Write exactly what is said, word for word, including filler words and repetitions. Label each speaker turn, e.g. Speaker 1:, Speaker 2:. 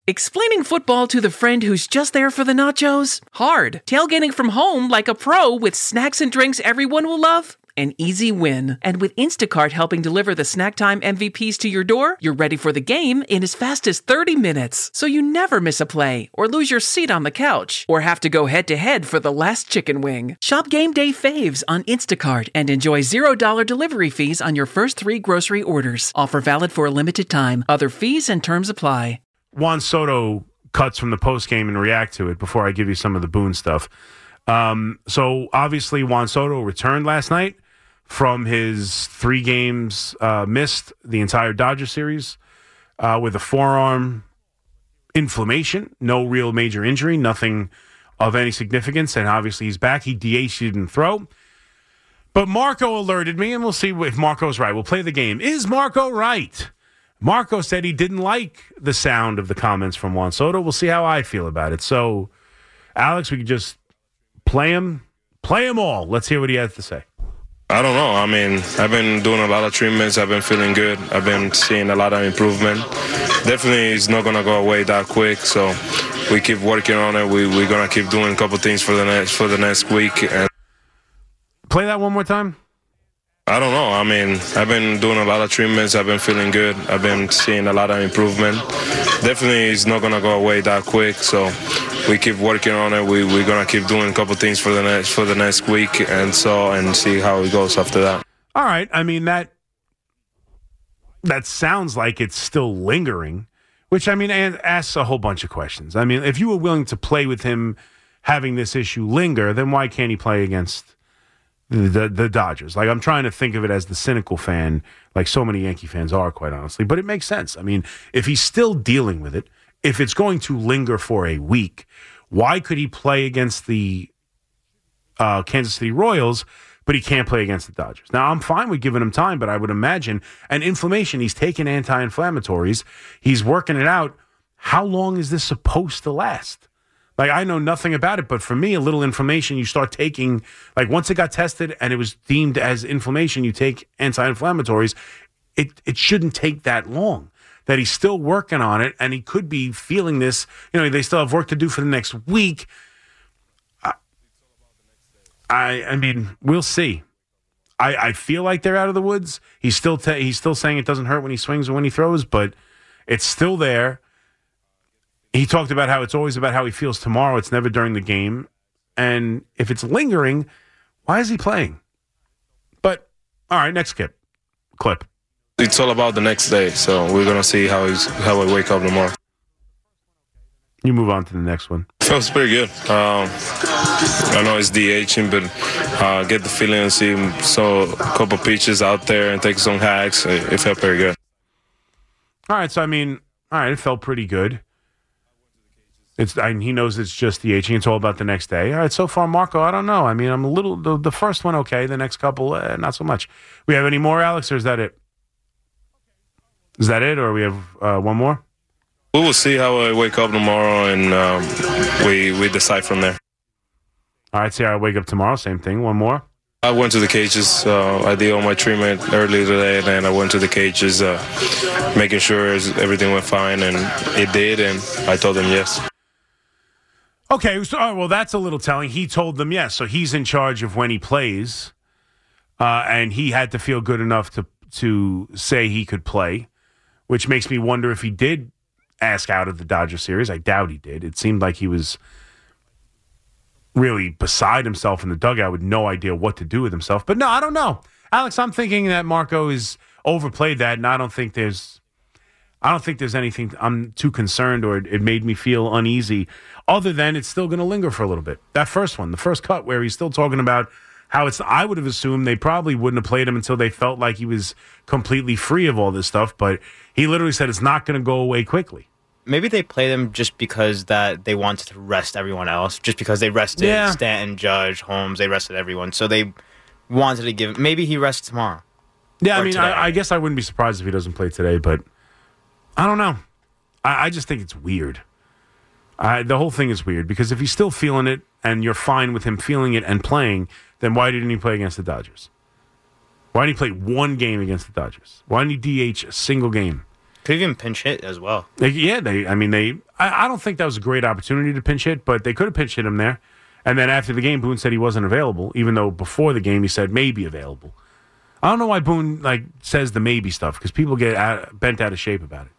Speaker 1: Explaining football to the friend who's just there for the nachos? Hard. Tailgating from home like a pro with snacks and drinks everyone will love? An easy win. And with Instacart helping deliver the snack time M V Ps to your door, you're ready for the game in as fast as thirty minutes. So you never miss a play, or lose your seat on the couch, or have to go head-to-head for the last chicken wing. Shop Game Day Faves on Instacart and enjoy zero dollars delivery fees on your first three grocery orders. Offer valid for a limited time. Other fees and terms apply.
Speaker 2: Juan Soto cuts from the postgame and react to it before I give you some of the Boone stuff. Um, so, obviously, Juan Soto returned last night from his three games uh, missed the entire Dodger series uh, with a forearm inflammation. No real major injury, nothing of any significance. And obviously, he's back. He D H'd, he didn't throw. But Marco alerted me, and we'll see if Marco's right. We'll play the game. Is Marco right? Marco said he didn't like the sound of the comments from Juan Soto. We'll see how I feel about it. So, Alex, we could just play him, play him all. Let's hear what he has to say.
Speaker 3: I don't know. I mean, I've been doing a lot of treatments. I've been feeling good. I've been seeing a lot of improvement. Definitely, it's not going to go away that quick. So, we keep working on it. We, we're going to keep doing a couple things for the next for the next week. And
Speaker 2: play that one more time.
Speaker 3: I don't know. I mean, I've been doing a lot of treatments. I've been feeling good. I've been seeing a lot of improvement. Definitely, it's not going to go away that quick. So, we keep working on it. We, we're going to keep doing a couple things for the next for the next week and so and see how it goes after that.
Speaker 2: All right. I mean, that that sounds like it's still lingering, which, I mean, asks a whole bunch of questions. I mean, if you were willing to play with him having this issue linger, then why can't he play against The, the the Dodgers? Like, I'm trying to think of it as the cynical fan, like so many Yankee fans are, quite honestly. But it makes sense. I mean, if he's still dealing with it, if it's going to linger for a week, why could he play against the uh, Kansas City Royals, but he can't play against the Dodgers? Now, I'm fine with giving him time, but I would imagine an inflammation, he's taking anti-inflammatories, he's working it out. How long is this supposed to last? Like, I know nothing about it, but for me, a little inflammation, you start taking, like, once it got tested and it was deemed as inflammation, you take anti-inflammatories. It it shouldn't take that long. That he's still working on it, and he could be feeling this. You know, they still have work to do for the next week. I, I, I mean, we'll see. I, I feel like they're out of the woods. He's still te- he's still saying it doesn't hurt when he swings or when he throws, but it's still there. He talked about how it's always about how he feels tomorrow. It's never during the game. And if it's lingering, why is he playing? But, all right, next clip. clip.
Speaker 3: It's all about the next day, so we're going to see how he's, how I wake up tomorrow.
Speaker 2: You move on to the next one.
Speaker 3: Feels pretty good. Um, I know it's DHing, but uh, get the feeling and see him so a couple pitches out there and take some hacks. It, it felt pretty good.
Speaker 2: All right, so, I mean, all right, it felt pretty good. It's I, he knows it's just the DHing. It's all about the next day. All right, so far, Marco, I don't know. I mean, I'm a little, the, the first one, okay. The next couple, eh, not so much. We have any more, Alex, or is that it? Is that it, or we have uh, one more?
Speaker 3: We will see how I wake up tomorrow, and um, we, we decide from there.
Speaker 2: All right, see how I wake up tomorrow. Same thing. One more.
Speaker 3: I went to the cages. Uh, I did all my treatment earlier today, and then I went to the cages, uh, making sure everything went fine, and it did, and I told them yes.
Speaker 2: Okay, so, oh, well, that's a little telling. He told them yes, so he's in charge of when he plays, uh, and he had to feel good enough to to say he could play, which makes me wonder if he did ask out of the Dodger series. I doubt he did. It seemed like he was really beside himself in the dugout with no idea what to do with himself. But no, I don't know. Alex, I'm thinking that Marco is overplayed that, and I don't think there's I don't think there's anything I'm too concerned or it, it made me feel uneasy, other than it's still going to linger for a little bit. That first one, the first cut where he's still talking about how it's, I would have assumed they probably wouldn't have played him until they felt like he was completely free of all this stuff, but he literally said it's not going to go away quickly.
Speaker 4: Maybe they played him just because that they wanted to rest everyone else, just because they rested yeah. Stanton, Judge, Holmes, they rested everyone. So they wanted to give, maybe he rests tomorrow.
Speaker 2: Yeah, I mean, I, I guess I wouldn't be surprised if he doesn't play today, but I don't know. I, I just think it's weird. I, the whole thing is weird because if he's still feeling it and you're fine with him feeling it and playing, then why didn't he play against the Dodgers? Why didn't he play one game against the Dodgers? Why didn't he D H a single game?
Speaker 4: Could even pinch hit as well.
Speaker 2: They, yeah, they. I mean, they. I, I don't think that was a great opportunity to pinch hit, but they could have pinch hit him there. And then after the game, Boone said he wasn't available, even though before the game he said maybe available. I don't know why Boone like says the maybe stuff because people get out, bent out of shape about it.